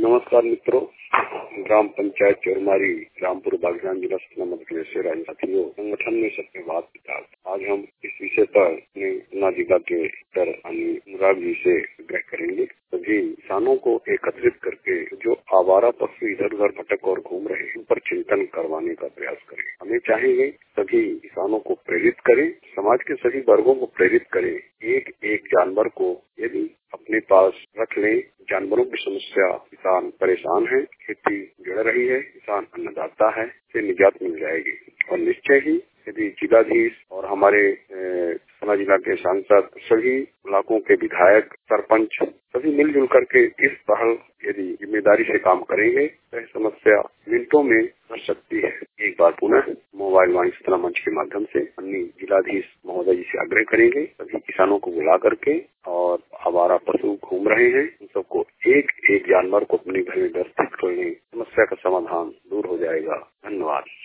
नमस्कार मित्रों, ग्राम पंचायत चोरमारी रामपुर बागजान जिला सतना मध्य प्रदेश से राज्य साथियों, संगठन में सत्यवाद विकास। आज हम इस विषय पर अपने जिला के डॉक्टर अनुराग जी से आग्रह करेंगे। सभी किसानों को एकत्रित करके जो आवारा पशु इधर उधर भटक और घूम रहे हैं, उन पर चिंतन करवाने का प्रयास करें। हमें चाहेंगे सभी किसानों को प्रेरित करें, समाज के सभी वर्गों को प्रेरित करें। एक एक जानवर को यदि अपने पास रख लें, जानवरों की समस्या, किसान परेशान है, खेती गिर रही है, किसान अन्नदाता है, से निजात मिल जाएगी। और निश्चय ही यदि जिलाधीश और हमारे सतना जिला के सांसद, सभी इलाकों के विधायक, सरपंच सभी मिलजुल करके इस पहल यदि जिम्मेदारी से काम करेंगे तो यह समस्या मिनटों में हट सकती है। एक बार पुनः मोबाइल वाणी सतना मंच के माध्यम से अन्य जिलाधीश महोदय जी से आग्रह करेंगे सभी किसानों को बुला करके, और आवारा पशु घूम रहे हैं उन सबको एक एक जानवर को अपने घर में व्यवस्थित कर लें, समस्या का समाधान दूर हो जाएगा। धन्यवाद।